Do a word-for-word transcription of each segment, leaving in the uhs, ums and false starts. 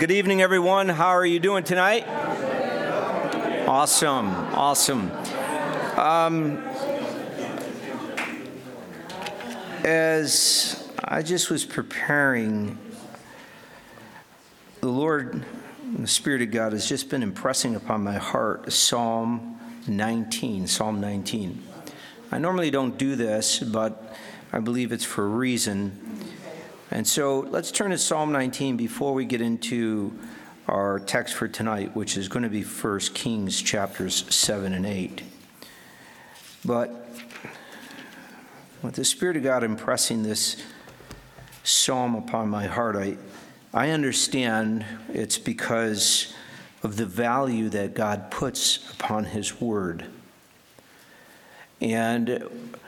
Good evening, everyone. How are you doing tonight? Awesome, awesome. Um, as I just was preparing, the Lord, the Spirit of God has just been impressing upon my heart Psalm nineteen, Psalm nineteen. I normally don't do this, but I believe it's for a reason. And so let's turn to Psalm nineteen before we get into our text for tonight, which is going to be First Kings chapters seven and eight. But with the Spirit of God impressing this psalm upon my heart, I, I understand it's because of the value that God puts upon His Word. And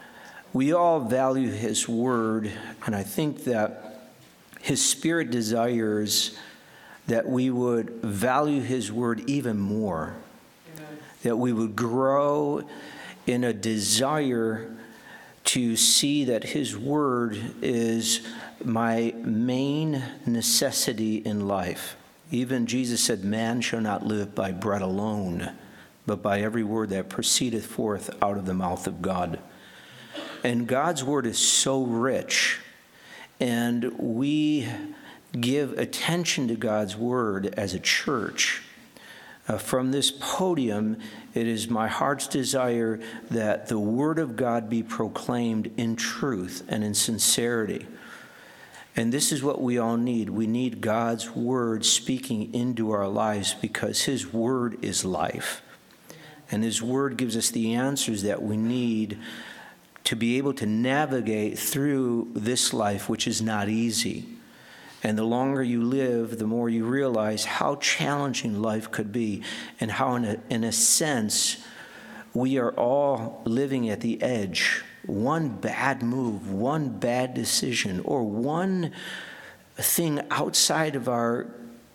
we all value His Word, and I think that His Spirit desires that we would value His Word even more, Amen. That we would grow in a desire to see that His Word is my main necessity in life. Even Jesus said, man shall not live by bread alone, but by every word that proceedeth forth out of the mouth of God. And God's Word is so rich, and we give attention to God's Word as a church. Uh, from this podium, it is my heart's desire that the Word of God be proclaimed in truth and in sincerity. And this is what we all need. We need God's Word speaking into our lives because His Word is life. And His Word gives us the answers that we need to be able to navigate through this life, which is not easy. And the longer you live, the more you realize how challenging life could be, and how, in a, in a sense, we are all living at the edge. One bad move, one bad decision, or one thing outside of our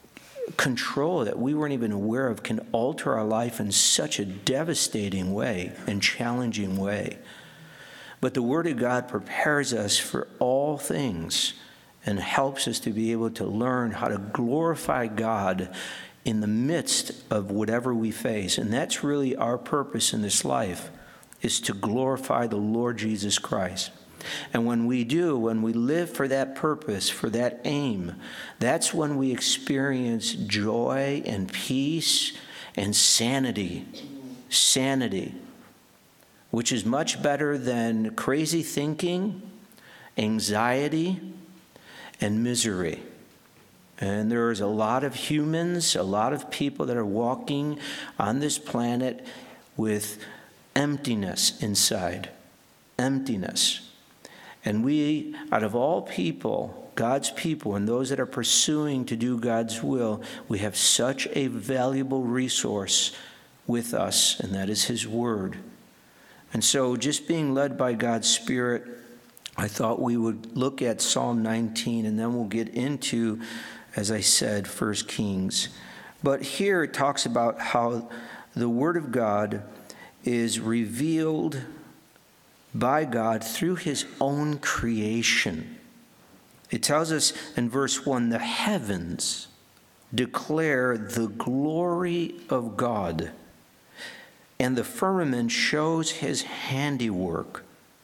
control that we weren't even aware of can alter our life in such a devastating way and challenging way. But the Word of God prepares us for all things and helps us to be able to learn how to glorify God in the midst of whatever we face. And that's really our purpose in this life, is to glorify the Lord Jesus Christ. And when we do, when we live for that purpose, for that aim, that's when we experience joy and peace and sanity. Sanity. Which is much better than crazy thinking, anxiety, and misery. And there's a lot of humans, a lot of people that are walking on this planet with emptiness inside. Emptiness. And we, out of all people, God's people, and those that are pursuing to do God's will, we have such a valuable resource with us, and that is His Word. And so, just being led by God's Spirit, I thought we would look at Psalm nineteen, and then we'll get into, as I said, First Kings. But here it talks about how the Word of God is revealed by God through His own creation. It tells us in verse one, the heavens declare the glory of God, and the firmament shows His handiwork.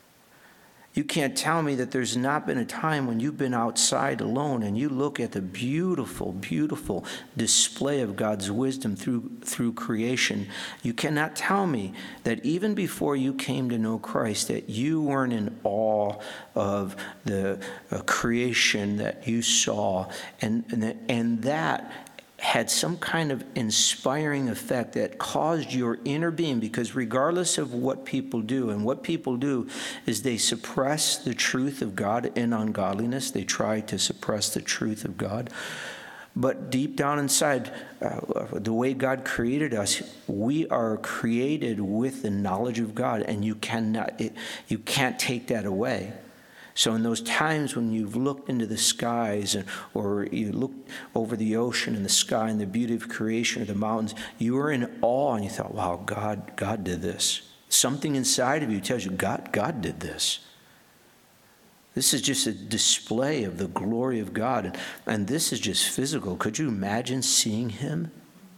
You can't tell me that there's not been a time when you've been outside alone and you look at the beautiful, beautiful display of God's wisdom through, through creation. You cannot tell me that even before you came to know Christ, that you weren't in awe of the uh, creation that you saw. And, and, and that had some kind of inspiring effect that caused your inner being, because regardless of what people do, and what people do is they suppress the truth of God in ungodliness. They try to suppress the truth of God. But deep down inside, uh, the way God created us, we are created with the knowledge of God, and you cannot, it, you can't take that away. So in those times when you've looked into the skies, and, or you looked over the ocean and the sky and the beauty of creation, or the mountains, you were in awe and you thought, wow, God, God did this. Something inside of you tells you, God, God did this. This is just a display of the glory of God. And this is just physical. Could you imagine seeing him?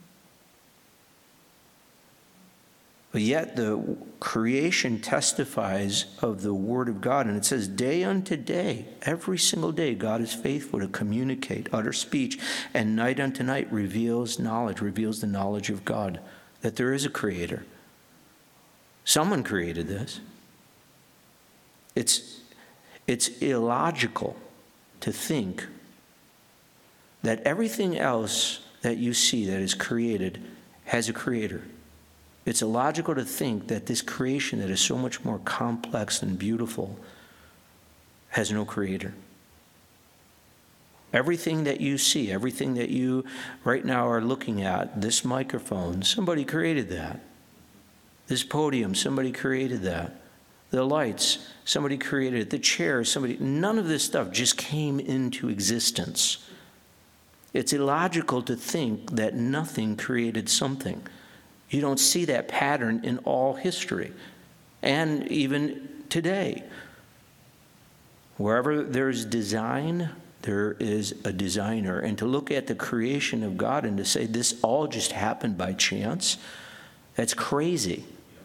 But yet the creation testifies of the word of God. And it says day unto day, every single day, God is faithful to communicate, utter speech. And night unto night reveals knowledge, reveals the knowledge of God, that there is a creator. Someone created this. It's, it's illogical to think that everything else that you see that is created has a creator. It's illogical to think that this creation that is so much more complex and beautiful has no creator. Everything that you see, everything that you right now are looking at, this microphone, somebody created that. This podium, somebody created that. The lights, somebody created it. The chairs, somebody, none of this stuff just came into existence. It's illogical to think that nothing created something. You don't see that pattern in all history, and even today. Wherever there's design, there is a designer. And to look at the creation of God and to say this all just happened by chance, that's crazy.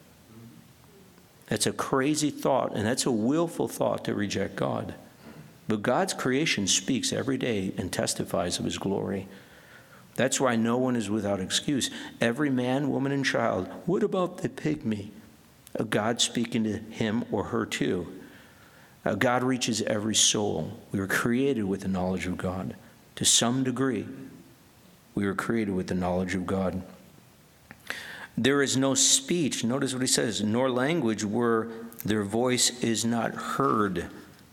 That's a crazy thought, and that's a willful thought to reject God. But God's creation speaks every day and testifies of his glory. That's why no one is without excuse. Every man, woman, and child. What about the pygmy? Uh, God speaking to him or her too. Uh, God reaches every soul. We were created with the knowledge of God. To some degree, we were created with the knowledge of God. There is no speech, notice what he says, nor language where their voice is not heard.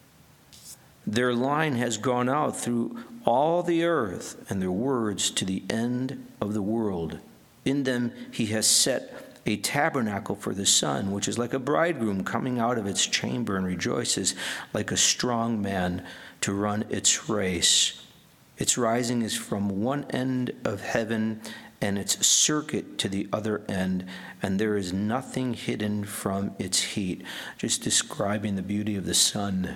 Their line has gone out through all the earth, and their words to the end of the world. In them he has set a tabernacle for the sun, which is like a bridegroom coming out of its chamber and rejoices like a strong man to run its race. Its rising is from one end of heaven and its circuit to the other end, and there is nothing hidden from its heat. Just describing the beauty of the sun.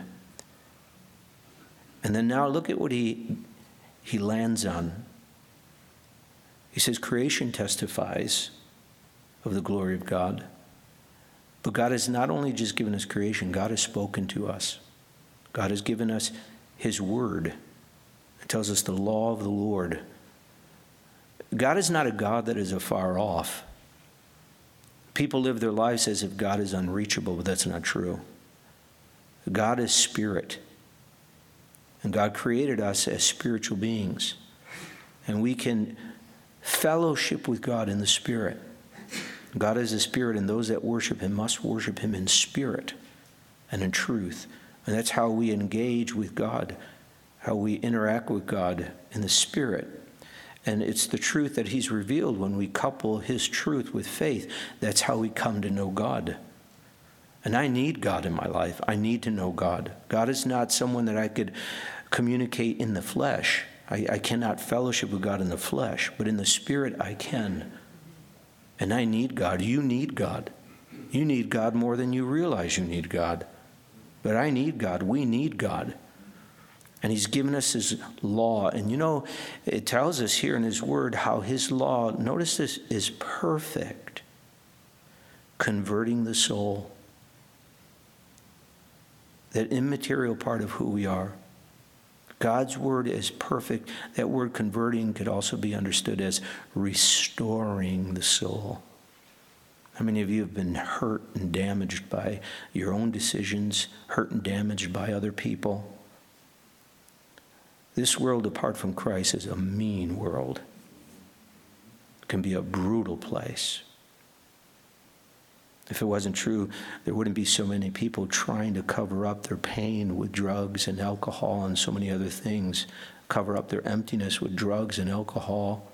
And then now look at what he he lands on. He says creation testifies of the glory of God. But God has not only just given us creation, God has spoken to us. God has given us his word. It tells us the law of the Lord. God is not a God that is afar off. People live their lives as if God is unreachable, but that's not true. God is spirit. And God created us as spiritual beings. And we can fellowship with God in the spirit. God is a spirit, and those that worship him must worship him in spirit and in truth. And that's how we engage with God, how we interact with God in the spirit. And it's the truth that he's revealed when we couple his truth with faith. That's how we come to know God. And I need God in my life. I need to know God. God is not someone that I could communicate in the flesh. I, I cannot fellowship with God in the flesh, but in the spirit I can. And I need God. You need God. You need God more than you realize you need God. But I need God. We need God. And he's given us his law. And you know, it tells us here in his word how his law, notice this, is perfect, converting the soul. That immaterial part of who we are. God's word is perfect. That word converting could also be understood as restoring the soul. How many of you have been hurt and damaged by your own decisions, hurt and damaged by other people? This world apart from Christ is a mean world. It can be a brutal place. If it wasn't true, there wouldn't be so many people trying to cover up their pain with drugs and alcohol and so many other things, cover up their emptiness with drugs and alcohol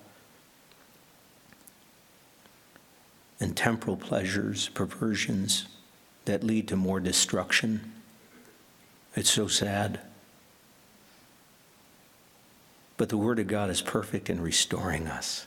and temporal pleasures, perversions that lead to more destruction. It's so sad. But the Word of God is perfect in restoring us,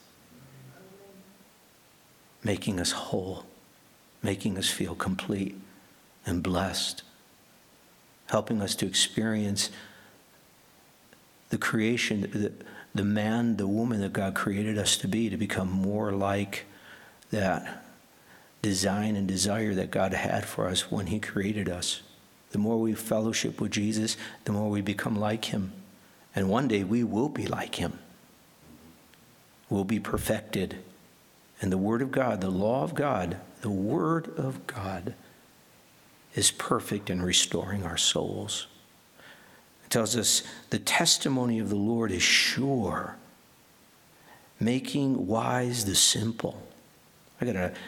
making us whole, making us feel complete and blessed. helping us to experience the creation, the, the man, the woman that God created us to be, to become more like that design and desire that God had for us when he created us. The more we fellowship with Jesus, the more we become like him. And one day we will be like him. We'll be perfected. And the Word of God, the law of God, the Word of God is perfect in restoring our souls. It tells us the testimony of the Lord is sure, making wise the simple. I got a,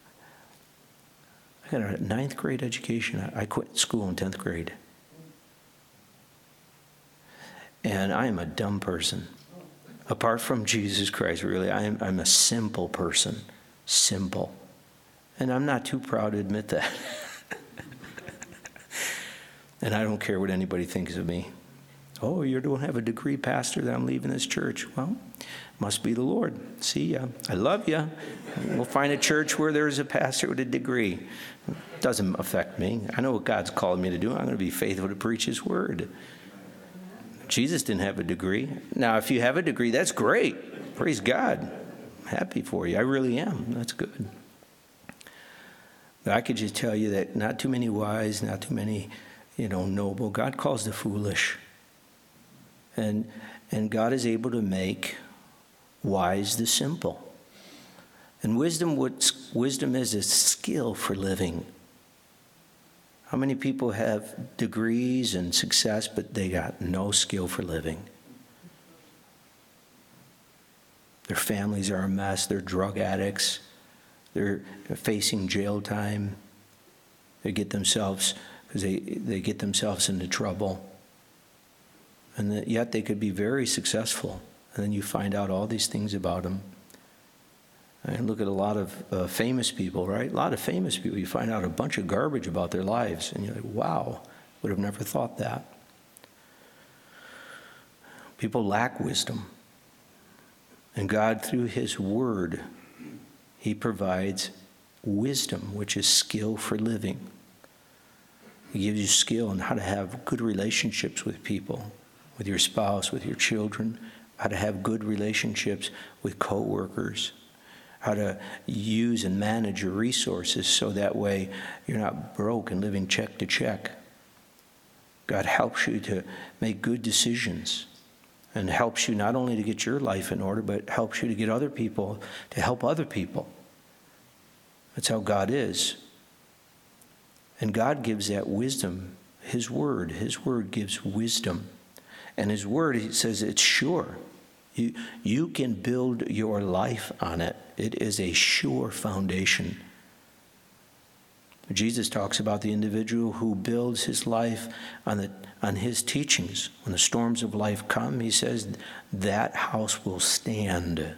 I got a ninth grade education. I quit school in tenth grade. And I am a dumb person. Apart from Jesus Christ, really, I'm, I'm a simple person. Simple. And I'm not too proud to admit that. And I don't care what anybody thinks of me. Oh, you don't have a degree, pastor, that I'm leaving this church. Well, must be the Lord. See ya. I love ya. We'll find a church where there's a pastor with a degree. It doesn't affect me. I know what God's called me to do. I'm going to be faithful to preach his word. Jesus didn't have a degree. Now, if you have a degree, that's great. Praise God. I'm happy for you. I really am. That's good. But I could just tell you that not too many wise, not too many, you know, noble. God calls the foolish. And, and God is able to make wise the simple. And wisdom, what wisdom is, is skill for living. How many people have degrees and success, but they got no skill for living? Their families are a mess. They're drug addicts. They're facing jail time. They get themselves, because they, they get themselves into trouble. And that, yet they could be very successful. And then you find out all these things about them. And look at a lot of uh, famous people, right? A lot of famous people. You find out a bunch of garbage about their lives. And you're like, wow, would have never thought that. People lack wisdom. And God, through his word, he provides wisdom, which is skill for living. He gives you skill on how to have good relationships with people, with your spouse, with your children, how to have good relationships with coworkers, how to use and manage your resources so that way you're not broke and living check to check. God helps you to make good decisions and helps you not only to get your life in order, but helps you to get other people, to help other people. That's how God is. And God gives that wisdom. His word, his word gives wisdom. And his word, he says it's sure. You, you can build your life on it. It is a sure foundation. Jesus talks about the individual who builds his life on, the, on his teachings. When the storms of life come, he says, that house will stand.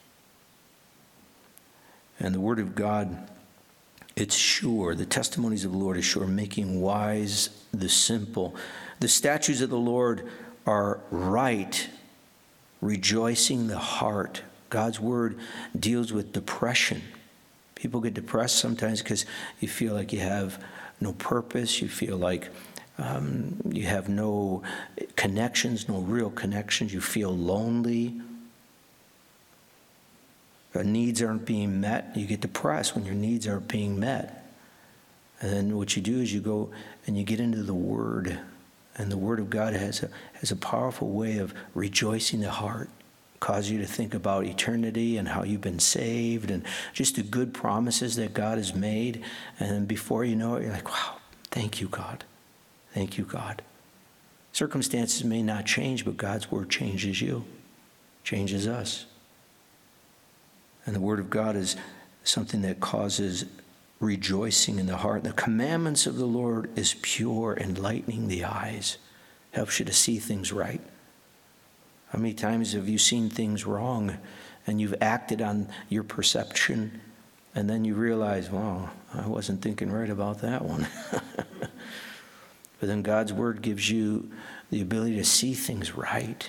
And the word of God, it's sure. The testimonies of the Lord is sure, making wise the simple. The statutes of the Lord are right, rejoicing the heart. God's word deals with depression. People get depressed sometimes because you feel like you have no purpose. You feel like um, you have no connections, no real connections. You feel lonely. Your needs aren't being met. You get depressed when your needs aren't being met. And then what you do is you go and you get into the Word. And the Word of God has a, has a powerful way of rejoicing the heart, cause you to think about eternity and how you've been saved and just the good promises that God has made. And then before you know it, you're like, wow, thank you, God. Thank you, God. Circumstances may not change, but God's Word changes you, changes us. And the Word of God is something that causes rejoicing in the heart. The commandments of the Lord is pure, enlightening the eyes. Helps you to see things right. How many times have you seen things wrong and you've acted on your perception and then you realize, wow, I wasn't thinking right about that one. But then God's Word gives you the ability to see things right.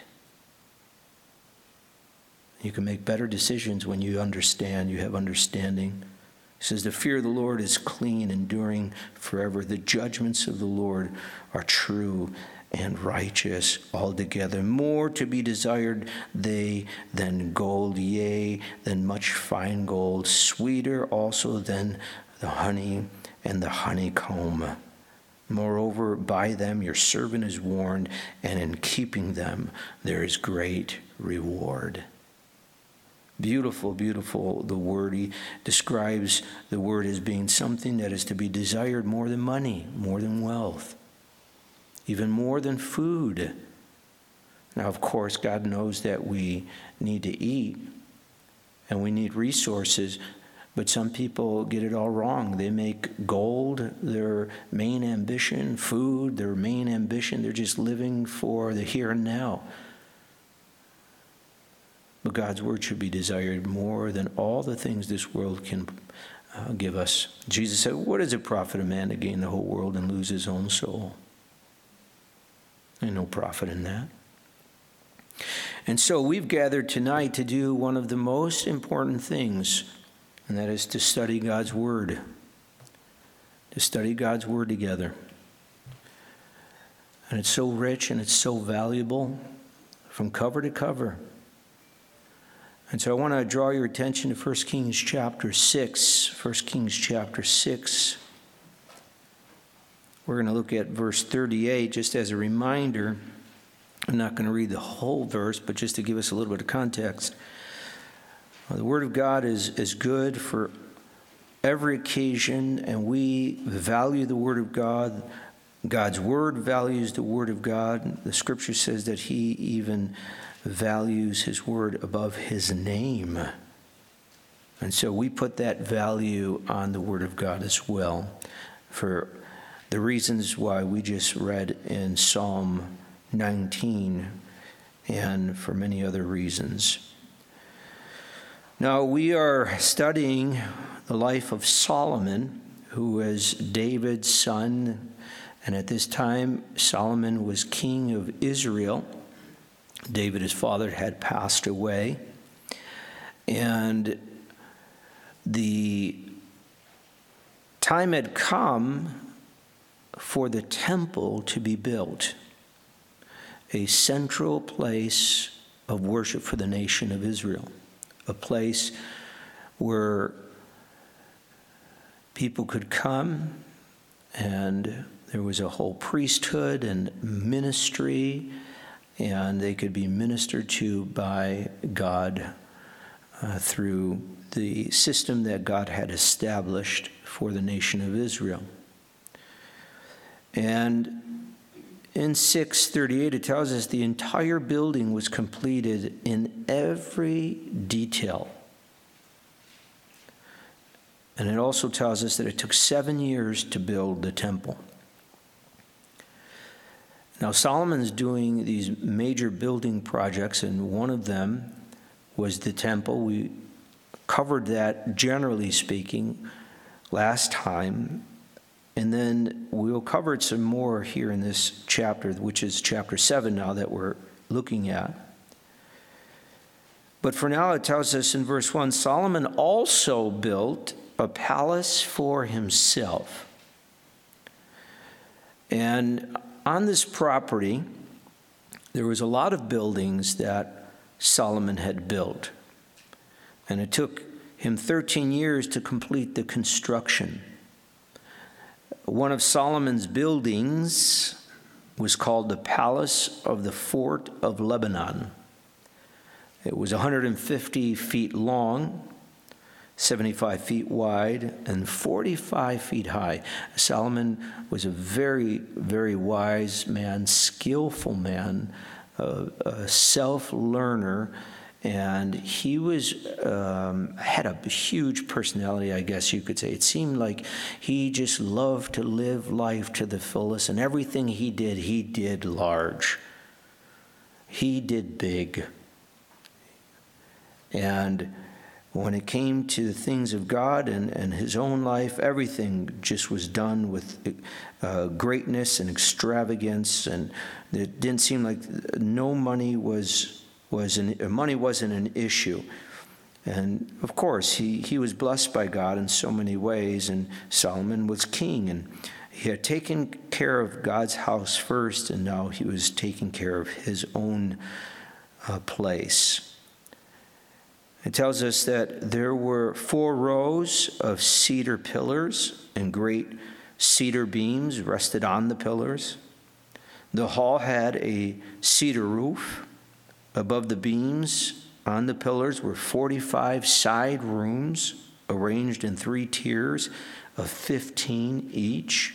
You can make better decisions when you understand, you have understanding. He says, the fear of the Lord is clean, enduring forever. The judgments of the Lord are true and righteous altogether. More to be desired they than gold, yea, than much fine gold, sweeter also than the honey and the honeycomb. Moreover, by them your servant is warned, and in keeping them there is great reward. Beautiful, beautiful, the word. He describes the word as being something that is to be desired more than money, more than wealth, even more than food. Now, of course, God knows that we need to eat and we need resources, but some people get it all wrong. They make gold their main ambition, food their main ambition. They're just living for the here and now. But God's word should be desired more than all the things this world can uh, give us. Jesus said, what does it profit a man to gain the whole world and lose his own soul? There's no profit in that. And so we've gathered tonight to do one of the most important things, and that is to study God's word. To study God's word together. And it's so rich and it's so valuable from cover to cover. And so I want to draw your attention to First Kings chapter six. First Kings chapter six. We're going to look at verse thirty-eight just as a reminder. I'm not going to read the whole verse, but just to give us a little bit of context. The Word of God is, is good for every occasion, and we value the Word of God. God's Word values the Word of God. The Scripture says that He even values His Word above His name. And so we put that value on the Word of God as well, for the reasons why we just read in Psalm nineteen, and for many other reasons. Now, we are studying the life of Solomon, who was David's son, and at this time, Solomon was king of Israel. David, his father, had passed away, and the time had come for the temple to be built, a central place of worship for the nation of Israel, a place where people could come, and there was a whole priesthood and ministry, and they could be ministered to by God uh, through the system that God had established for the nation of Israel. And in six thirty-eight, it tells us the entire building was completed in every detail. And it also tells us that it took seven years to build the temple. Now, Solomon's doing these major building projects, and one of them was the temple. We covered that, generally speaking, last time. And then we'll cover it some more here in this chapter, which is chapter seven now that we're looking at. But for now, it tells us in verse one, Solomon also built a palace for himself. And on this property, there was a lot of buildings that Solomon had built. And it took him thirteen years to complete the construction. One of Solomon's buildings was called the Palace of the Fort of Lebanon. It was one hundred fifty feet long, seventy-five feet wide, and forty-five feet high. Solomon was a very, very wise man, skillful man, uh, a self-learner, and he was um, had a huge personality, I guess you could say. It seemed like he just loved to live life to the fullest, and everything he did, he did large. He did big. And when it came to the things of God and, and his own life, everything just was done with uh, greatness and extravagance, and it didn't seem like no money was was an, money wasn't an issue. And of course, he, he was blessed by God in so many ways, and Solomon was king, and he had taken care of God's house first, and now he was taking care of his own uh, place. It tells us that there were four rows of cedar pillars, and great cedar beams rested on the pillars. The hall had a cedar roof. Above the beams on the pillars were forty-five side rooms arranged in three tiers of fifteen each.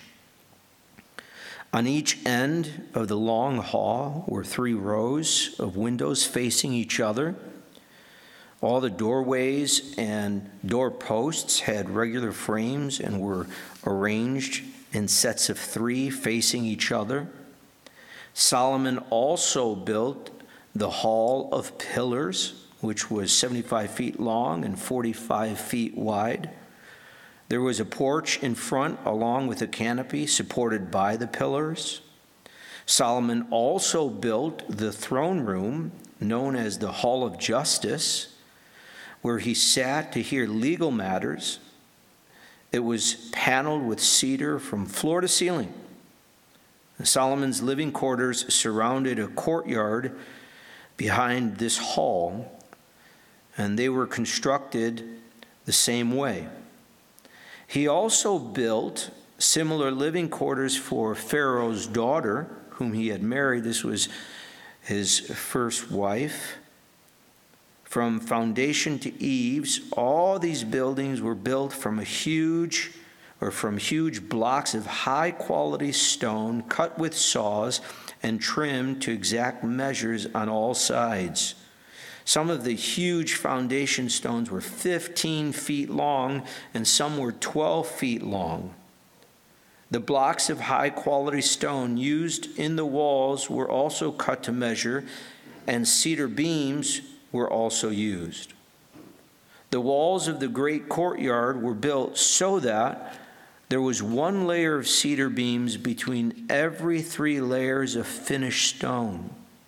On each end of the long hall were three rows of windows facing each other. All the doorways and doorposts had regular frames and were arranged in sets of three facing each other. Solomon also built the Hall of Pillars, which was seventy-five feet long and forty-five feet wide. There was a porch in front along with a canopy supported by the pillars. Solomon also built the throne room, known as the Hall of Justice, where he sat to hear legal matters. It was paneled with cedar from floor to ceiling. Solomon's living quarters surrounded a courtyard behind this hall, and they were constructed the same way. He also built similar living quarters for Pharaoh's daughter, whom he had married. This was his first wife. From foundation to eaves, all these buildings were built from a huge or from huge blocks of high-quality stone cut with saws and trimmed to exact measures on all sides. Some of the huge foundation stones were fifteen feet long, and some were twelve feet long. The blocks of high-quality stone used in the walls were also cut to measure, and cedar beams were also used. The walls of the great courtyard were built so that there was one layer of cedar beams between every three layers of finished stone,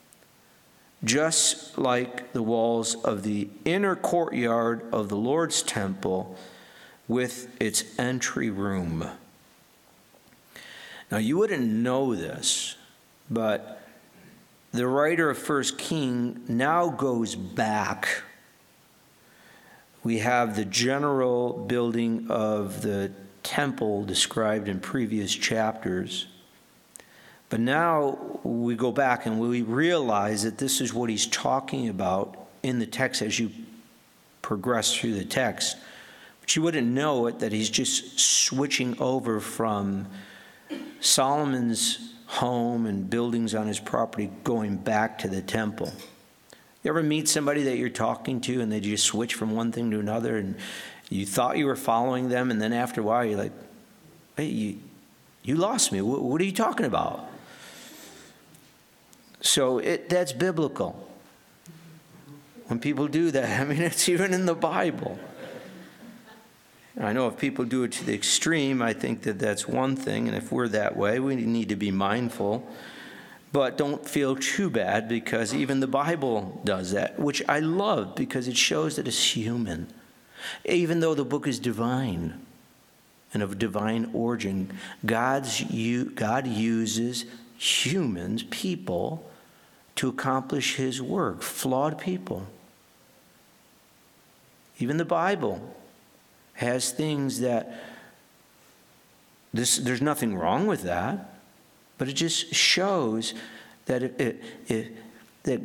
just like the walls of the inner courtyard of the Lord's temple with its entry room. Now, you wouldn't know this, but the writer of First Kings now goes back. We have the general building of the temple described in previous chapters. But now we go back and we realize that this is what he's talking about in the text as you progress through the text. But you wouldn't know it, that he's just switching over from Solomon's home and buildings on his property going back to the temple. You ever meet somebody that you're talking to and they just switch from one thing to another, and you thought you were following them, and then after a while you're like, hey, you, you lost me. What, what are you talking about? So it, that's biblical. When people do that, I mean, it's even in the Bible. I know if people do it to the extreme, I think that that's one thing, and if we're that way, we need to be mindful. But don't feel too bad, because even the Bible does that, which I love because it shows that it's human. Even though the book is divine and of divine origin, God's God uses humans, people, to accomplish his work, flawed people. Even the Bible has things that, this, there's nothing wrong with that, but it just shows that it, it, it, that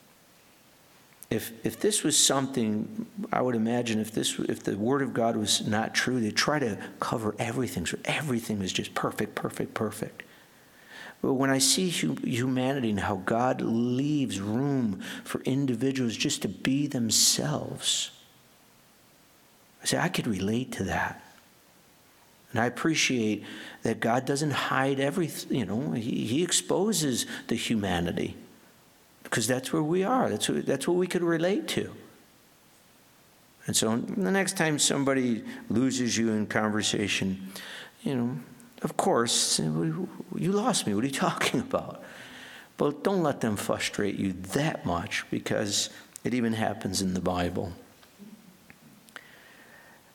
if if this was something, I would imagine if this if the Word of God was not true, they'd try to cover everything, so everything was just perfect, perfect, perfect. But when I see humanity and how God leaves room for individuals just to be themselves, I say, I could relate to that. And I appreciate that God doesn't hide everything, you know, he, he exposes the humanity, because that's where we are. That's what, that's what we could relate to. And so the next time somebody loses you in conversation, you know, of course, you lost me. What are you talking about? But don't let them frustrate you that much, because it even happens in the Bible.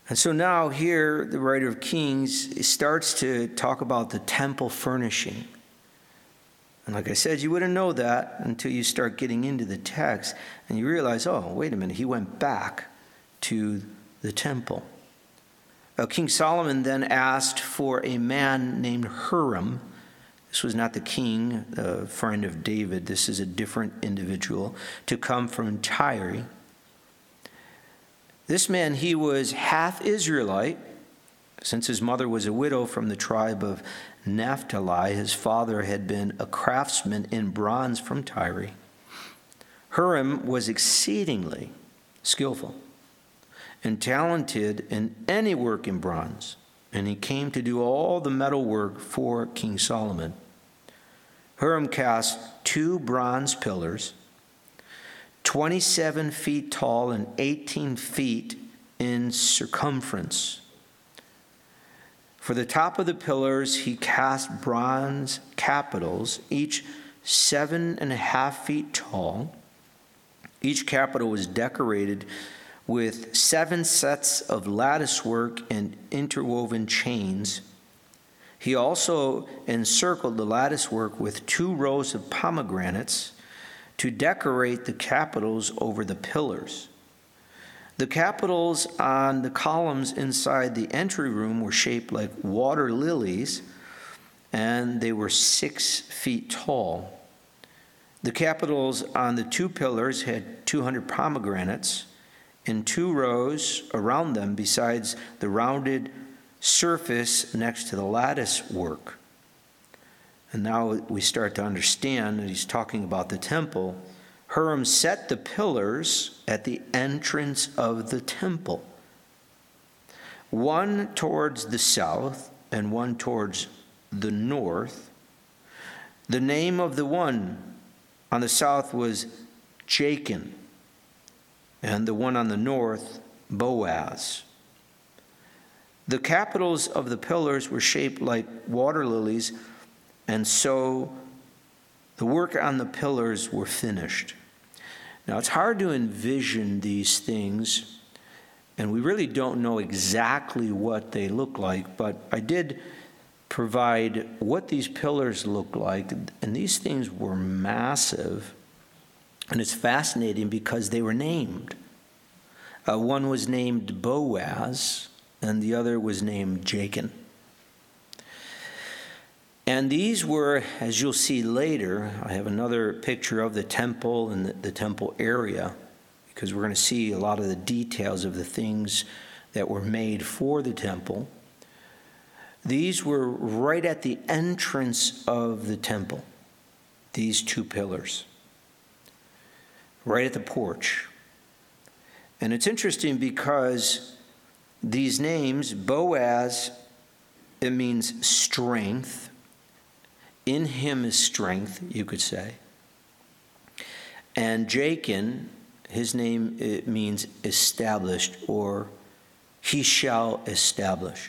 And so now here, the writer of Kings starts to talk about the temple furnishing. And like I said, you wouldn't know that until you start getting into the text and you realize, oh, wait a minute, he went back to the temple. Uh, King Solomon then asked for a man named Huram. This was not the king, a friend of David. This is a different individual, to come from Tyre. This man, he was half Israelite, since his mother was a widow from the tribe of Naphtali. His father had been a craftsman in bronze from Tyre. Huram was exceedingly skillful and talented in any work in bronze, and he came to do all the metal work for King Solomon. Huram cast two bronze pillars, twenty-seven feet tall and eighteen feet in circumference. For the top of the pillars, he cast bronze capitals, each seven and a half feet tall. Each capital was decorated with seven sets of lattice work and interwoven chains. He also encircled the lattice work with two rows of pomegranates to decorate the capitals over the pillars. The capitals on the columns inside the entry room were shaped like water lilies, and they were six feet tall. The capitals on the two pillars had two hundred pomegranates in two rows around them, besides the rounded surface next to the lattice work. And now we start to understand that he's talking about the temple. Huram set the pillars at the entrance of the temple, one towards the south and one towards the north. The name of the one on the south was Jachin, and the one on the north, Boaz. The capitals of the pillars were shaped like water lilies, and so the work on the pillars were finished. Now, it's hard to envision these things, and we really don't know exactly what they look like, but I did provide what these pillars look like, and these things were massive, and it's fascinating because they were named. Uh, one was named Boaz, and the other was named Jachin. And these were, as you'll see later, I have another picture of the temple and the, the temple area, because we're going to see a lot of the details of the things that were made for the temple. These were right at the entrance of the temple, these two pillars, right at the porch. And it's interesting because these names, Boaz, it means strength. In him is strength, you could say. And Jachin, his name, it means established, or he shall establish.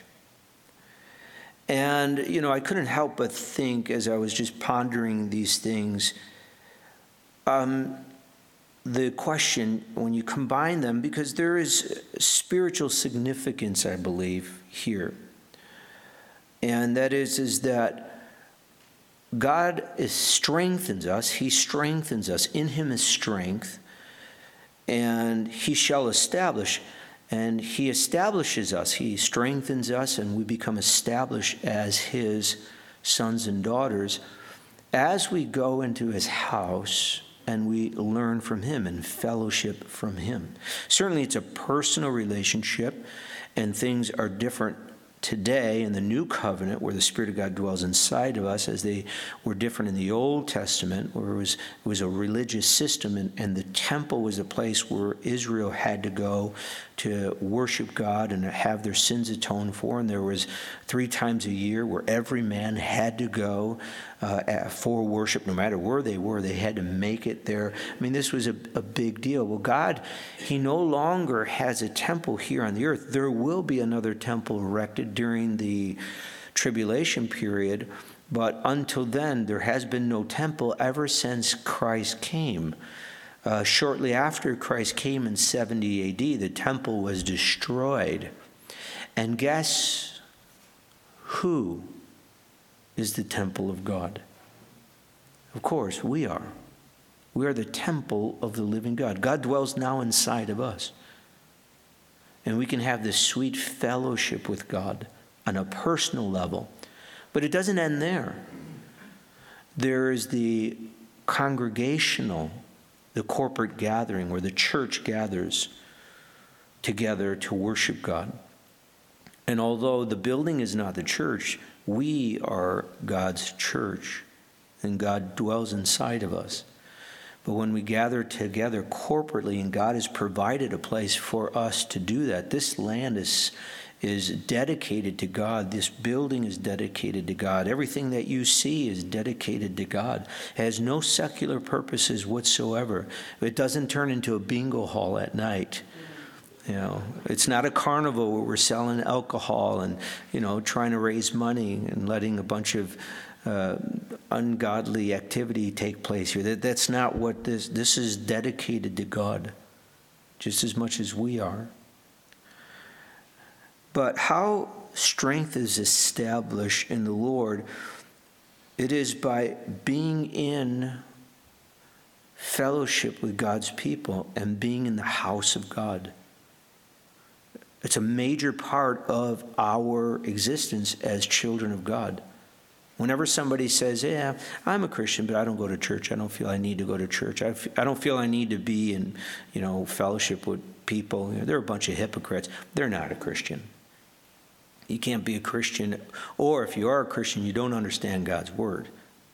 And, you know, I couldn't help but think as I was just pondering these things, um, the question, when you combine them, because there is spiritual significance, I believe, here. And that is, is that God is, strengthens us. He strengthens us. In him is strength. And he shall establish. And he establishes us. He strengthens us, and we become established as his sons and daughters as we go into his house and we learn from him and fellowship from him. Certainly it's a personal relationship, and things are different today in the new covenant, where the Spirit of God dwells inside of us, as they were different in the Old Testament, where it was, it was a religious system, and, and the temple was a place where Israel had to go to worship God and have their sins atoned for. And there was three times a year where every man had to go uh, for worship, no matter where they were. They had to make it there. I mean, this was a, a big deal. Well, God, he no longer has a temple here on the earth. There will be another temple erected during the tribulation period, but until then, there has been no temple ever since Christ came. Uh, shortly after Christ came in seventy A D, the temple was destroyed. And guess who is the temple of God? Of course, we are. We are the temple of the living God. God dwells now inside of us. And we can have this sweet fellowship with God on a personal level. But it doesn't end there. There is the congregational, the corporate gathering where the church gathers together to worship God. And although the building is not the church, we are God's church, and God dwells inside of us. But when we gather together corporately, and God has provided a place for us to do that, this land is, is dedicated to God. This building is dedicated to God. Everything that you see is dedicated to God. It has no secular purposes whatsoever. It doesn't turn into a bingo hall at night. You know, it's not a carnival where we're selling alcohol and, you know, trying to raise money and letting a bunch of uh, ungodly activity take place here. That, that's not what this, this is dedicated to God, just as much as we are. But how strength is established in the Lord, it is by being in fellowship with God's people and being in the house of God. It's a major part of our existence as children of God. Whenever somebody says, yeah, I'm a Christian, but I don't go to church. I don't feel I need to go to church. I, f- I don't feel I need to be in, you know, fellowship with people. You know, they're a bunch of hypocrites. They're not a Christian. You can't be a Christian. Or if you are a Christian, you don't understand God's word.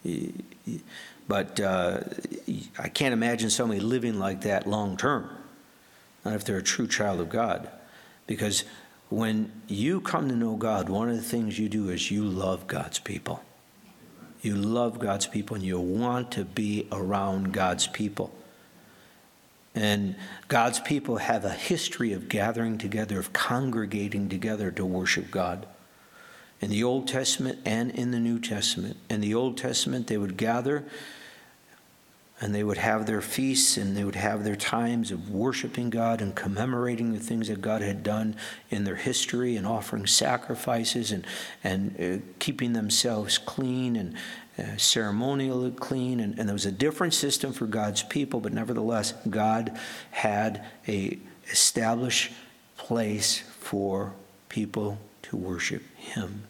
But uh, I can't imagine somebody living like that long term, not if they're a true child of God. Because when you come to know God, one of the things you do is you love God's people. You love God's people and you want to be around God's people. And God's people have a history of gathering together, of congregating together to worship God. In the Old Testament and in the New Testament. In the Old Testament, they would gather and they would have their feasts and they would have their times of worshiping God and commemorating the things that God had done in their history and offering sacrifices and, and uh, keeping themselves clean and uh, ceremonially clean. And, and there was a different system for God's people, but nevertheless, God had a established place for people to worship Him.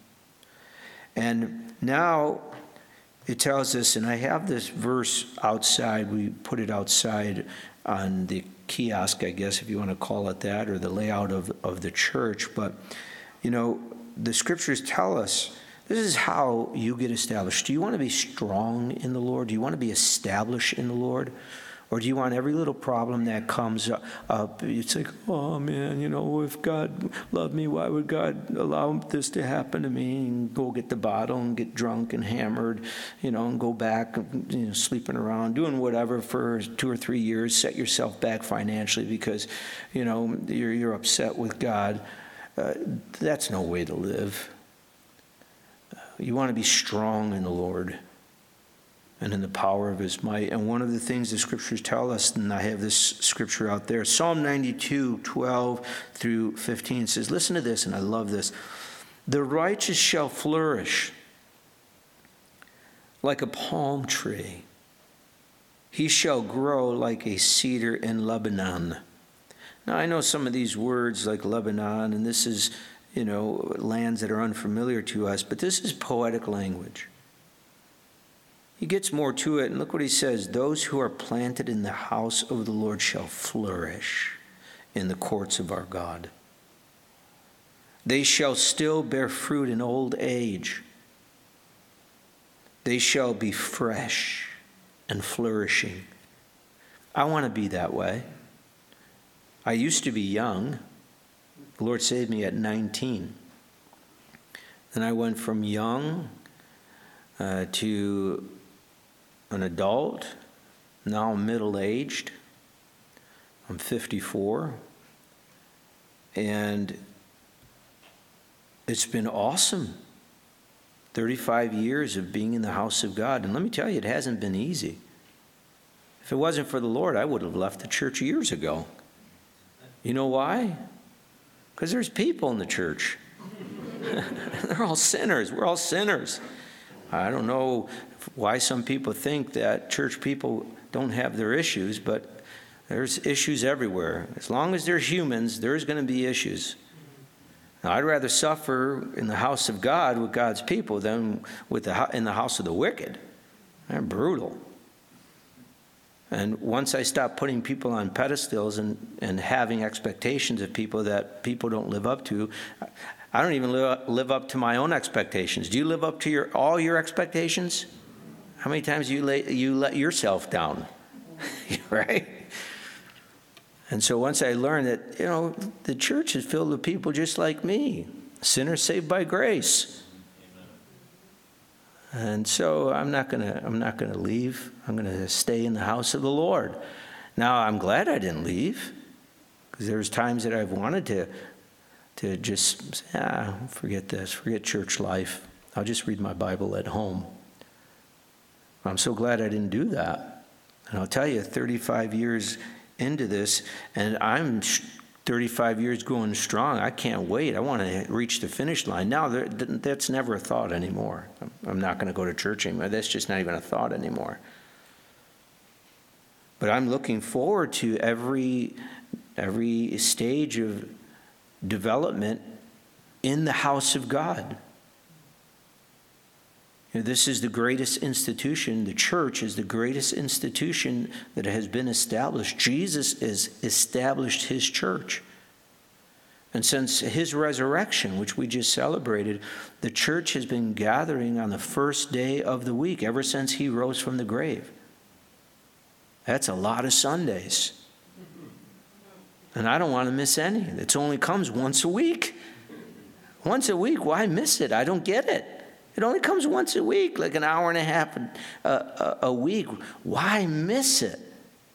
And now it tells us, and I have this verse outside, we put it outside on the kiosk, I guess, if you want to call it that, or the layout of, of the church. But, you know, the scriptures tell us this is how you get established. Do you want to be strong in the Lord? Do you want to be established in the Lord? Or do you want every little problem that comes up, it's like, oh man, you know, if God loved me, why would God allow this to happen to me? And go get the bottle and get drunk and hammered, you know, and go back, you know, sleeping around, doing whatever for two or three years, set yourself back financially because, you know, you're, you're upset with God. Uh, that's no way to live. You want to be strong in the Lord and in the power of His might. And one of the things the scriptures tell us, and I have this scripture out there, Psalm ninety-two, twelve through fifteen says, listen to this, and I love this. The righteous shall flourish like a palm tree. He shall grow like a cedar in Lebanon. Now, I know some of these words like Lebanon, and this is, you know, lands that are unfamiliar to us, but this is poetic language. He gets more to it, and look what he says. Those who are planted in the house of the Lord shall flourish in the courts of our God. They shall still bear fruit in old age. They shall be fresh and flourishing. I want to be that way. I used to be young. The Lord saved me at nineteen. Then I went from young uh, to an adult. Now I'm middle-aged. I'm fifty-four. And it's been awesome. thirty-five years of being in the house of God. And let me tell you, it hasn't been easy. If it wasn't for the Lord, I would have left the church years ago. You know why? Because Because there's people in the church. They're all sinners. We're all sinners. I don't know why some people think that church people don't have their issues, but there's issues everywhere. As long as there's humans, there's going to be issues. Now, I'd rather suffer in the house of God with God's people than with the, in the house of the wicked. They're brutal. And once I stop putting people on pedestals and, and having expectations of people that people don't live up to, I don't even live, live up to my own expectations. Do you live up to your all your expectations? How many times do you, lay, you let yourself down? Right? And so once I learned that, you know, the church is filled with people just like me, sinners saved by grace. And so I'm not gonna I'm not gonna leave. I'm gonna stay in the house of the Lord. Now I'm glad I didn't leave, because there's times that I've wanted to to just say, ah, forget this, forget church life. I'll just read my Bible at home. I'm so glad I didn't do that. And I'll tell you, thirty-five years into this, and I'm thirty-five years going strong. I can't wait. I want to reach the finish line. Now, that's never a thought anymore. I'm not going to go to church anymore. That's just not even a thought anymore. But I'm looking forward to every every stage of development in the house of God. You know, this is the greatest institution. The church is the greatest institution that has been established. Jesus has established his church. And since his resurrection, which we just celebrated, the church has been gathering on the first day of the week, ever since he rose from the grave. That's a lot of Sundays. And I don't want to miss any. It only comes once a week. Once a week, why miss it? I don't get it. It only comes once a week, like an hour and a half a, a, a week. Why miss it?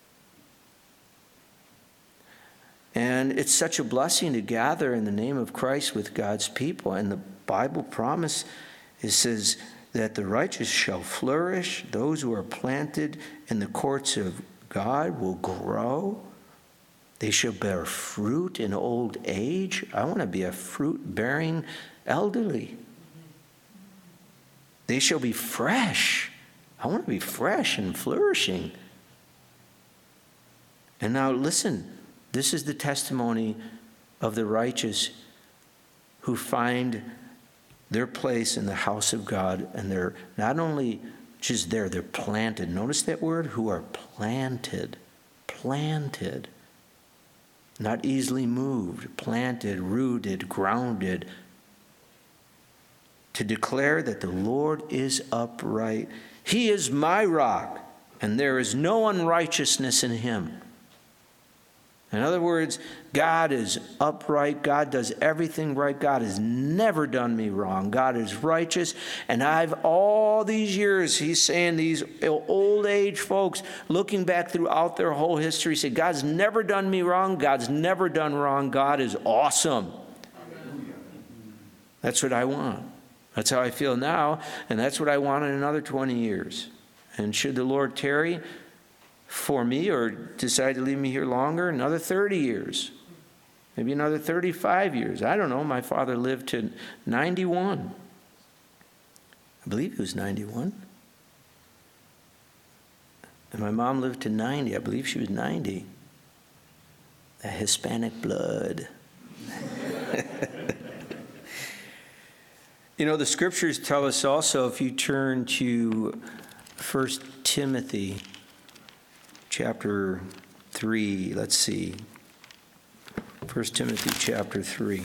And it's such a blessing to gather in the name of Christ with God's people. And the Bible promise, it says that the righteous shall flourish. Those who are planted in the courts of God will grow. They shall bear fruit in old age. I want to be a fruit-bearing elderly. They shall be fresh. I want to be fresh and flourishing. And now listen, this is the testimony of the righteous who find their place in the house of God. And they're not only just there, they're planted. Notice that word, who are planted. Planted. Not easily moved. Planted, rooted, grounded. To declare that the Lord is upright. He is my rock, and there is no unrighteousness in him. In other words, God is upright. God does everything right. God has never done me wrong. God is righteous. And I've all these years, he's saying, these old age folks looking back throughout their whole history say, God's never done me wrong. God's never done wrong. God is awesome. That's what I want. That's how I feel now, and that's what I want in another twenty years. And should the Lord tarry for me or decide to leave me here longer, another thirty years, maybe another thirty-five years. I don't know. My father lived to ninety-one. I believe he was ninety-one. And my mom lived to ninety. I believe she was ninety. The Hispanic blood. You know, the scriptures tell us also, if you turn to First Timothy chapter three, let's see. First Timothy chapter three.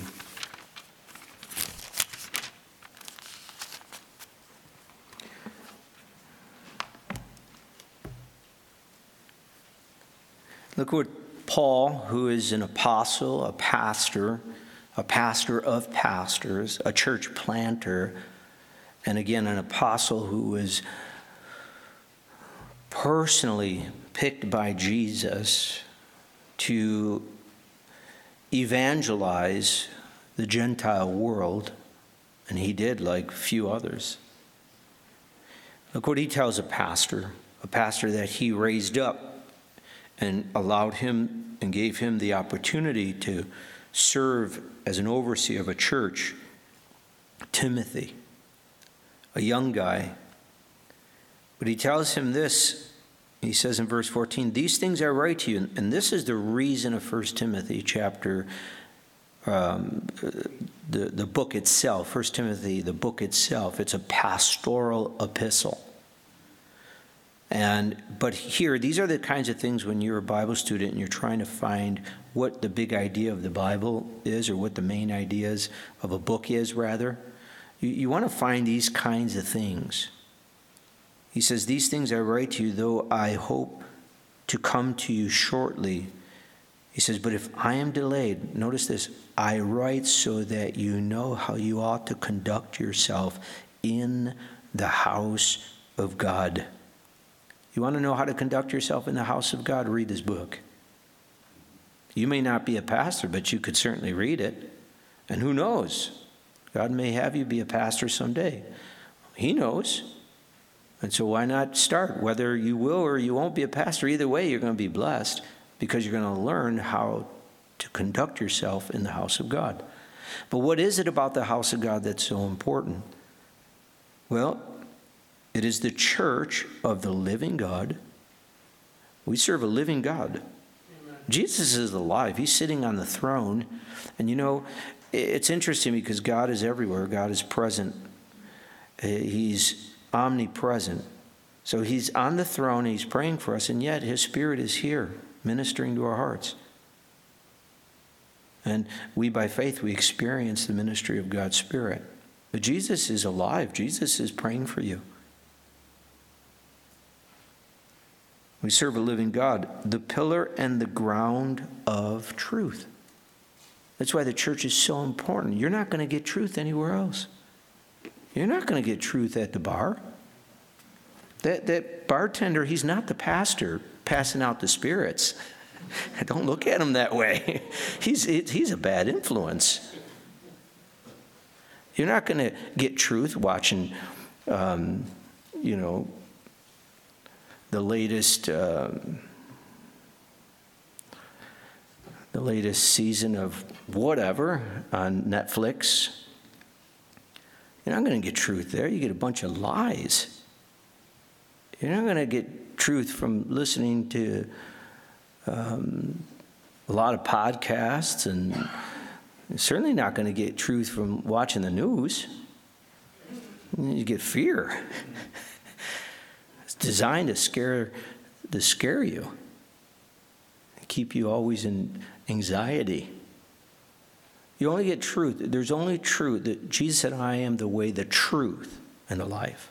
Look what Paul, who is an apostle, a pastor, a pastor of pastors, a church planter, and again, an apostle who was personally picked by Jesus to evangelize the Gentile world, and he did like few others. Look what he tells a pastor, a pastor that he raised up and allowed him and gave him the opportunity to serve as an overseer of a church, Timothy, a young guy. But he tells him this. He says in verse fourteen, these things I write to you. And this is the reason of First Timothy chapter, um, the, the book itself. First Timothy, the book itself. It's a pastoral epistle. And but here, these are the kinds of things when you're a Bible student and you're trying to find what the big idea of the Bible is, or what the main ideas of a book is, rather. You, you want to find these kinds of things. He says, these things I write to you, though I hope to come to you shortly. He says, but if I am delayed, notice this, I write so that you know how you ought to conduct yourself in the house of God. You want to know how to conduct yourself in the house of God? Read this book. You may not be a pastor, but you could certainly read it. And who knows? God may have you be a pastor someday. He knows. And so why not start? Whether you will or you won't be a pastor, either way, you're going to be blessed because you're going to learn how to conduct yourself in the house of God. But what is it about the house of God that's so important? Well, it is the church of the living God. We serve a living God. Amen. Jesus is alive. He's sitting on the throne. And you know, it's interesting because God is everywhere. God is present. He's omnipresent. So he's on the throne. He's praying for us. And yet his Spirit is here ministering to our hearts. And we, by faith, we experience the ministry of God's Spirit. But Jesus is alive. Jesus is praying for you. We serve a living God, the pillar and the ground of truth. That's why the church is so important. You're not going to get truth anywhere else. You're not going to get truth at the bar. That, that bartender, he's not the pastor passing out the spirits. Don't look at him that way. He's, he's a bad influence. You're not going to get truth watching, um, you know, the latest uh, the latest season of whatever on Netflix. You're not going to get truth there. You get a bunch of lies. You're not going to get truth from listening to um, a lot of podcasts, and you're certainly not going to get truth from watching the news. You get fear. Designed to scare to scare you, keep you always in anxiety. You only get truth. There's only truth. That Jesus said, I am the way, the truth, and the life.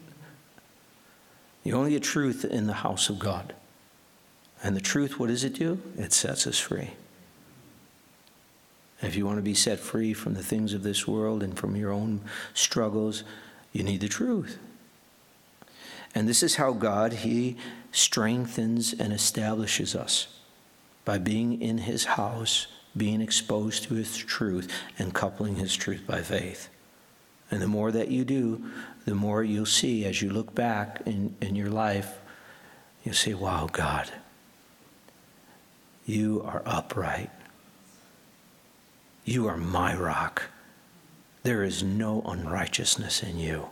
You only get truth in the house of God. And the truth, what does it do? It sets us free. And if you want to be set free from the things of this world and from your own struggles, you need the truth. And this is how God, he strengthens and establishes us by being in his house, being exposed to his truth, and coupling his truth by faith. And the more that you do, the more you'll see as you look back in, in your life, you'll say, wow, God, you are upright. You are my rock. There is no unrighteousness in you.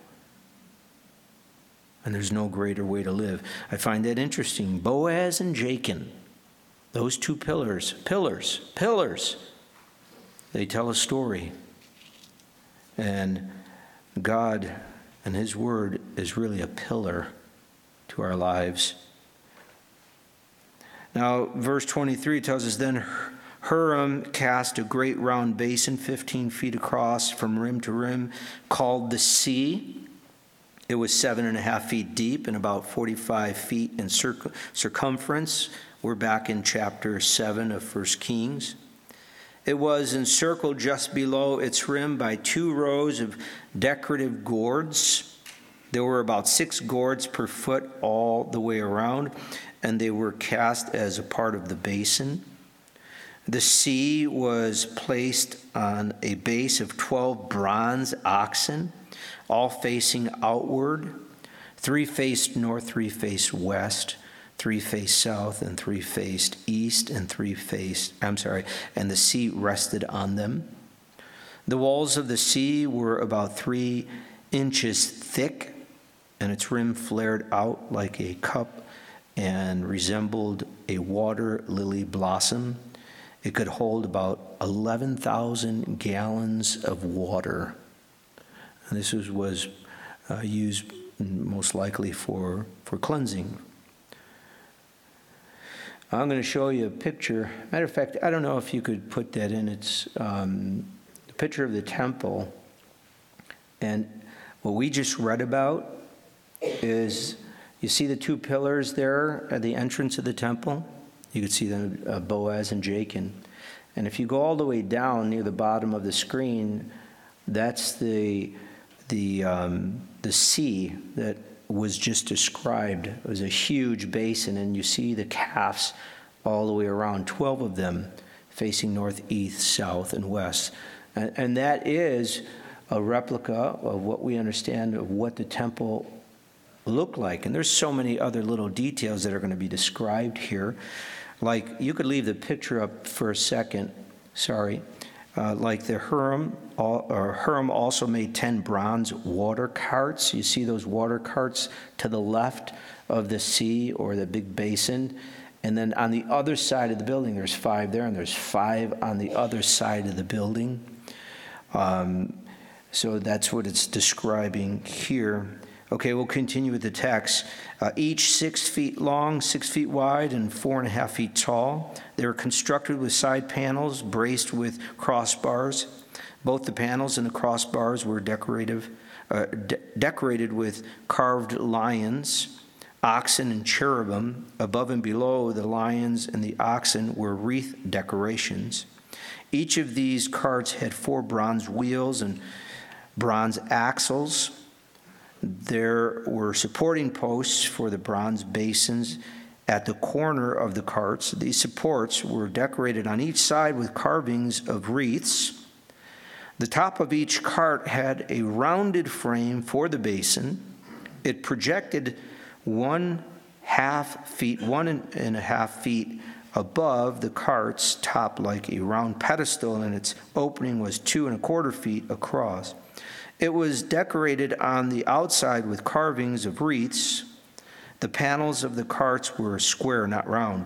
And there's no greater way to live. I find that interesting. Boaz and Jachin, those two pillars, pillars, pillars, they tell a story. And God and his word is really a pillar to our lives. Now, verse twenty-three tells us, then Huram cast a great round basin fifteen feet across from rim to rim, called the Sea. It was seven and a half feet deep and about forty-five feet in circ- circumference. We're back in chapter seven of First Kings. It was encircled just below its rim by two rows of decorative gourds. There were about six gourds per foot all the way around, and they were cast as a part of the basin. The sea was placed on a base of twelve bronze oxen, all facing outward. Three faced north, three faced west. Three faced south, and three faced east, and three faced, I'm sorry, and the sea rested on them. The walls of the sea were about three inches thick, and its rim flared out like a cup and resembled a water lily blossom. It could hold about eleven thousand gallons of water. And this was, was uh, used most likely for, for cleansing. I'm going to show you a picture. Matter of fact, I don't know if you could put that in. It's um, a picture of the temple. And what we just read about is, you see the two pillars there at the entrance of the temple? You could see them, uh, Boaz and Jachin. And if you go all the way down near the bottom of the screen, that's the the um, the sea that was just described. It was a huge basin, and you see the calves all the way around, twelve of them facing north, east, south, and west. And, and that is a replica of what we understand of what the temple looked like. And there's so many other little details that are going to be described here. Like, you could leave the picture up for a second, sorry. Uh, like the Huram, or Huram also made ten bronze water carts. You see those water carts to the left of the sea or the big basin. And then on the other side of the building, there's five there, and there's five on the other side of the building. Um, so that's what it's describing here. Okay, we'll continue with the text. Uh, each six feet long, six feet wide, and four and a half feet tall. They were constructed with side panels braced with crossbars. Both the panels and the crossbars were decorative, uh, de- decorated with carved lions, oxen, and cherubim. Above and below the lions and the oxen were wreath decorations. Each of these carts had four bronze wheels and bronze axles. There were supporting posts for the bronze basins at the corner of the carts. These supports were decorated on each side with carvings of wreaths. The top of each cart had a rounded frame for the basin. It projected one half feet, one and a half feet above the cart's top like a round pedestal, and its opening was two and a quarter feet across. It was decorated on the outside with carvings of wreaths. The panels of the carts were square, not round.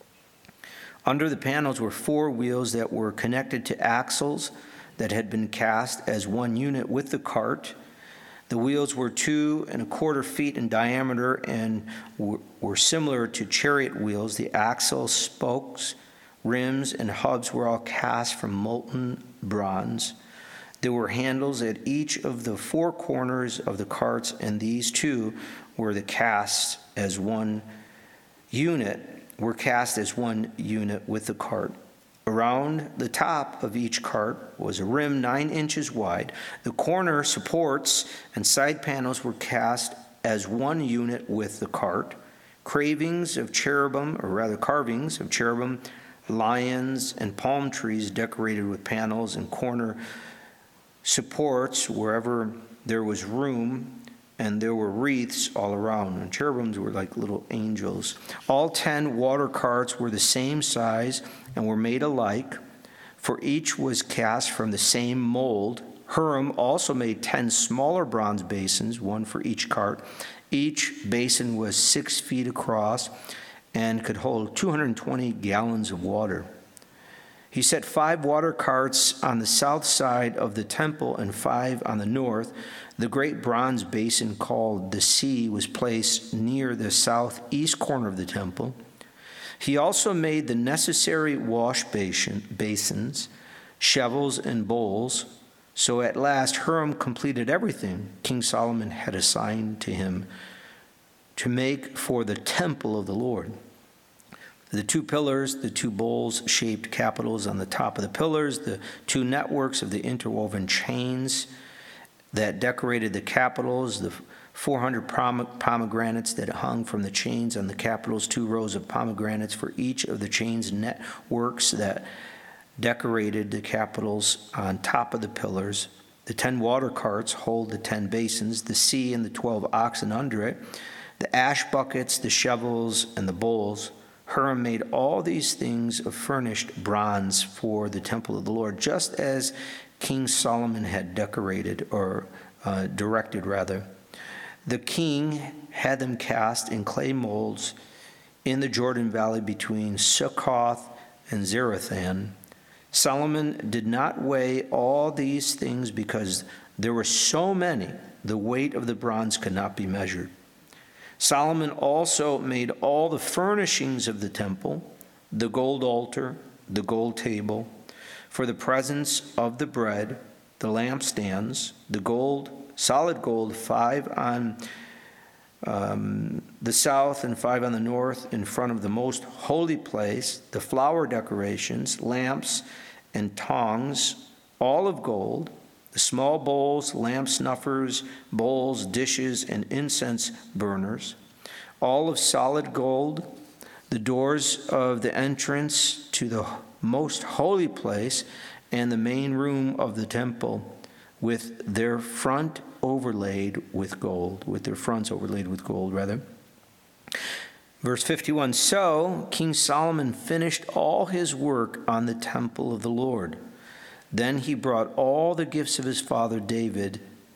Under the panels were four wheels that were connected to axles that had been cast as one unit with the cart. The wheels were two and a quarter feet in diameter and were similar to chariot wheels. The axles, spokes, rims, and hubs were all cast from molten bronze. There were handles at each of the four corners of the carts, and these two were the cast as one unit, were cast as one unit with the cart. Around the top of each cart was a rim nine inches wide. The corner supports and side panels were cast as one unit with the cart. Cravings of cherubim, or rather carvings of cherubim, lions, and palm trees decorated with panels and corner supports wherever there was room, and there were wreaths all around. And cherubims were like little angels. All ten water carts were the same size and were made alike, for each was cast from the same mold. Huram also made ten smaller bronze basins, one for each cart. Each basin was six feet across and could hold two hundred twenty gallons of water. He set five water carts on the south side of the temple and five on the north. The great bronze basin called the Sea was placed near the southeast corner of the temple. He also made the necessary wash basin, basins, shovels, and bowls. So at last Huram completed everything King Solomon had assigned to him to make for the temple of the Lord. The two pillars, the two bowl-shaped capitals on the top of the pillars, the two networks of the interwoven chains that decorated the capitals, the four hundred pomegranates that hung from the chains on the capitals, two rows of pomegranates for each of the chains networks that decorated the capitals on top of the pillars. The ten water carts hold the ten basins, the sea and the twelve oxen under it. the ash buckets, the shovels, and the bowls. Hiram made all these things of furnished bronze for the temple of the Lord, just as King Solomon had decorated, or uh, directed rather. The king had them cast in clay molds in the Jordan Valley between Succoth and Zarethan. Solomon did not weigh all these things because there were so many, the weight of the bronze could not be measured. Solomon also made all the furnishings of the temple, the gold altar, the gold table, for the presence of the bread, the lampstands, the gold, solid gold, five on um, the south and five on the north in front of the most holy place, the flower decorations, lamps and tongs, all of gold, the small bowls, lamp snuffers, bowls, dishes, and incense burners, all of solid gold, the doors of the entrance to the most holy place and the main room of the temple, with their front overlaid with gold, with their fronts overlaid with gold, rather. Verse fifty-one, so King Solomon finished all his work on the temple of the Lord. Then he brought all the gifts of his father David.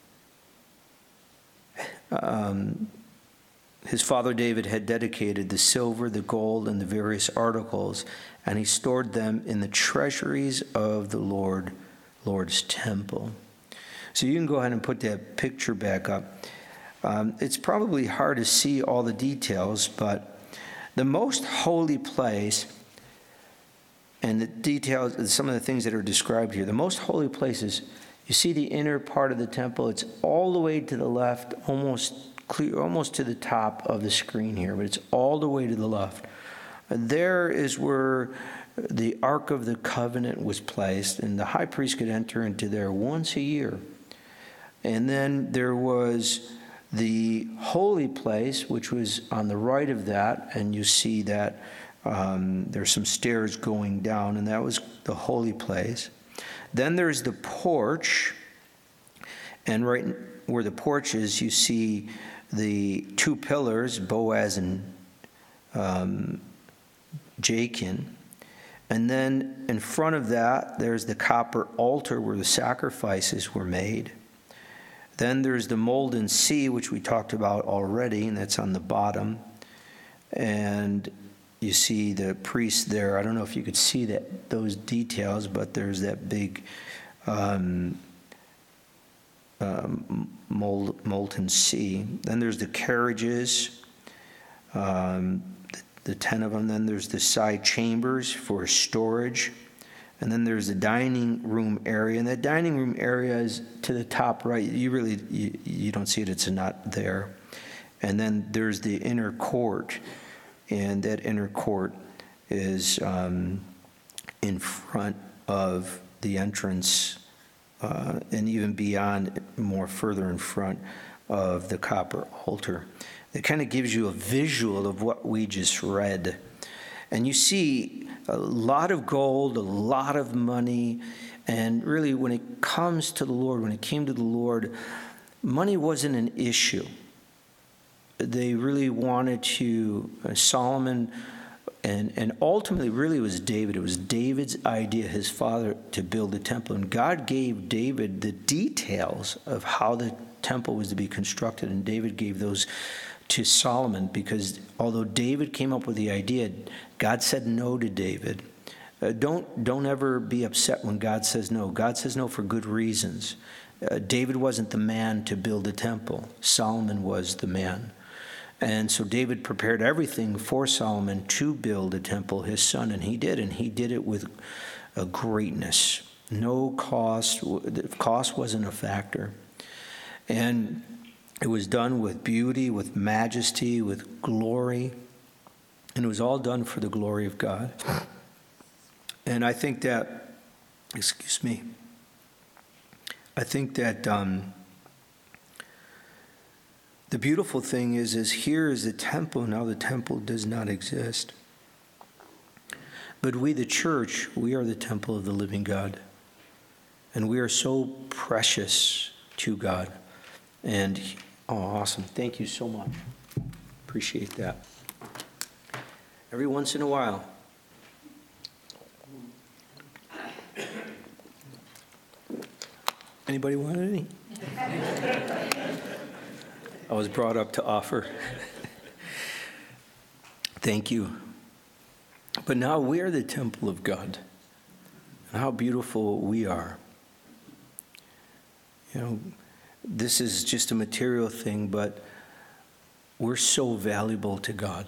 Um, his father David had dedicated the silver, the gold, and the various articles, and he stored them in the treasuries of the Lord, Lord's temple. So you can go ahead and put that picture back up. Um, it's probably hard to see all the details, but the most holy place, and the details, some of the things that are described here, the most holy place is, you see the inner part of the temple, it's all the way to the left, almost clear, almost to the top of the screen here, but it's all the way to the left. There is where the Ark of the Covenant was placed, and the high priest could enter into there once a year. And then there was the holy place, which was on the right of that, and you see that um, there's some stairs going down, and that was the holy place. Then there's the porch, and right where the porch is, you see the two pillars, Boaz and um, Jachin. And then in front of that, there's the copper altar where the sacrifices were made. Then there's the molten sea, which we talked about already, and that's on the bottom. And you see the priest there. I don't know if you could see that those details, but there's that big um, um, mold, molten sea. Then there's the carriages, um, the, the ten of them. Then there's the side chambers for storage. And then there's the dining room area, and that dining room area is to the top right. You really, you, you don't see it, it's not there. And then there's the inner court, and that inner court is um, in front of the entrance, uh, and even beyond, more further in front of the copper altar. It kind of gives you a visual of what we just read. And you see a lot of gold, a lot of money, and really when it comes to the Lord, when it came to the Lord, money wasn't an issue. They really wanted to, uh, Solomon, and, and ultimately really it was David. It was David's idea, his father, to build the temple. And God gave David the details of how the temple was to be constructed, and David gave those to Solomon, because although David came up with the idea, God said no to David. Uh, don't, don't ever be upset when God says no. God says no for good reasons. Uh, David wasn't the man to build a temple. Solomon was the man. And so David prepared everything for Solomon to build a temple, his son, and he did, and he did it with a greatness. No cost, the cost wasn't a factor. And it was done with beauty, with majesty, with glory, and it was all done for the glory of God. And I think that, excuse me, I think that um, the beautiful thing is, is here is the temple. Now the temple does not exist. But we, the church, we are the temple of the living God. And we are so precious to God. And, oh, awesome. Thank you so much. appreciate that. Every once in a while. Anybody want any? I was brought up to offer. Thank you. But now we are the temple of God. And how beautiful we are. You know, this is just a material thing, but we're so valuable to God.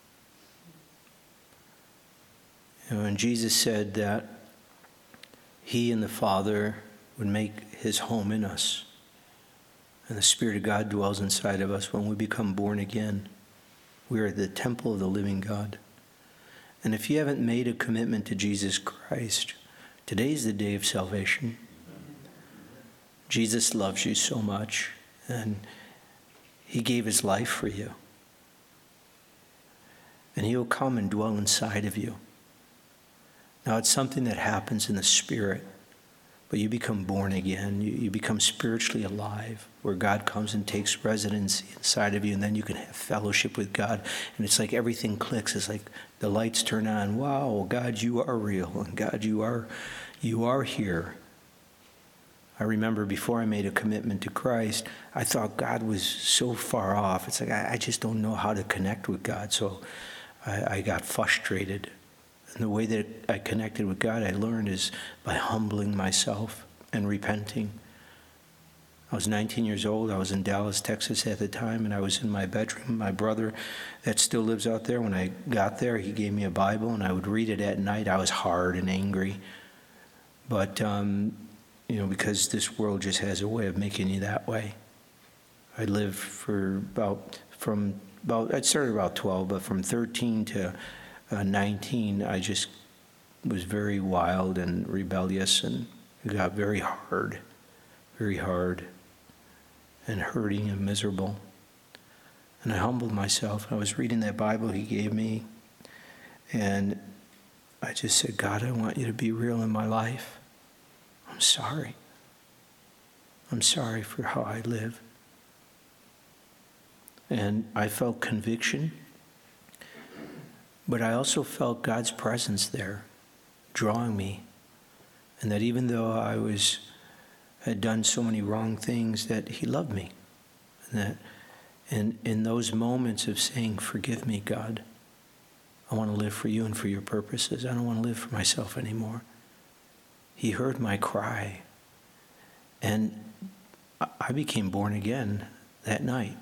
You know, and Jesus said that He and the Father would make His home in us. And the Spirit of God dwells inside of us when we become born again. We are the temple of the living God. And if you haven't made a commitment to Jesus Christ, today's the day of salvation. Jesus loves you so much, and He gave His life for you. And He will come and dwell inside of you. Now, it's something that happens in the Spirit, but you become born again. You, you become spiritually alive, where God comes and takes residency inside of you, and then you can have fellowship with God. And it's like everything clicks. It's like the lights turn on. Wow, God, you are real, and God, you are, you are here. I remember before I made a commitment to Christ, I thought God was so far off. It's like, I, I just don't know how to connect with God. So I, I got frustrated. And the way that I connected with God, I learned, is by humbling myself and repenting. I was nineteen years old. I was in Dallas, Texas at the time, and I was in my bedroom. My brother that still lives out there, when I got there, he gave me a Bible, and I would read it at night. I was hard and angry. But, um, you know, because this world just has a way of making you that way. I lived for about, from about, I started about twelve, but from thirteen to uh, nineteen, I just was very wild and rebellious, and it got very hard, very hard, and hurting and miserable. And I humbled myself. I was reading that Bible He gave me, and I just said, God, I want you to be real in my life. I'm sorry. I'm sorry for how I live. And I felt conviction, but I also felt God's presence there, drawing me. And that even though I was had done so many wrong things, that He loved me. And that in, in those moments of saying, forgive me, God, I want to live for you and for your purposes. I don't want to live for myself anymore. He heard my cry, and I became born again that night.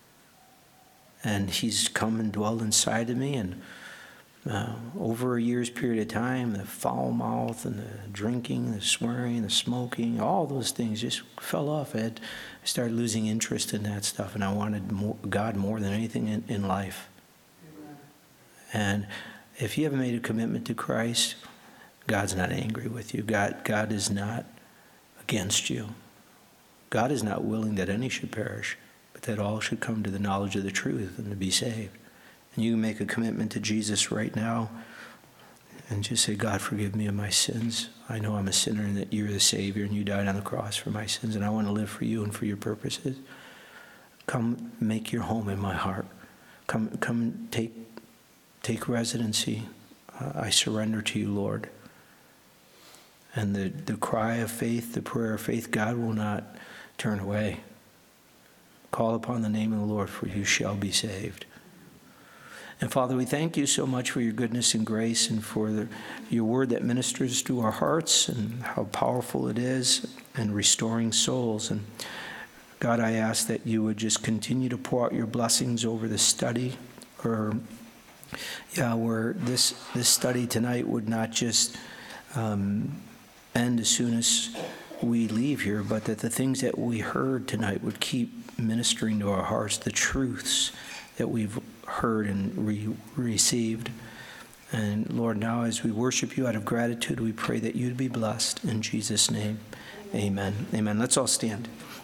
And He's come and dwelled inside of me, and uh, over a year's period of time, the foul mouth and the drinking, the swearing, the smoking, all those things just fell off. I, had, I started losing interest in that stuff, and I wanted more, God more than anything in, in life. Amen. And if you haven't made a commitment to Christ, God's not angry with you. God, God is not against you. God is not willing that any should perish, but that all should come to the knowledge of the truth and to be saved. And you can make a commitment to Jesus right now and just say, God, forgive me of my sins. I know I'm a sinner and that you're the Savior and you died on the cross for my sins, and I want to live for you and for your purposes. Come make your home in my heart. Come, come take, take residency. Uh, I surrender to you, Lord. And the, the cry of faith, the prayer of faith, God will not turn away. Call upon the name of the Lord, for you shall be saved. And Father, we thank you so much for your goodness and grace, and for the, your word that ministers to our hearts, and how powerful it is in restoring souls. And God, I ask that you would just continue to pour out your blessings over the study, or yeah, where this, this study tonight would not just um, end as soon as we leave here, but that the things that we heard tonight would keep ministering to our hearts, the truths that we've heard and re- received. And Lord, now as we worship you out of gratitude, we pray that you'd be blessed. In Jesus' name, amen. Amen. Let's all stand.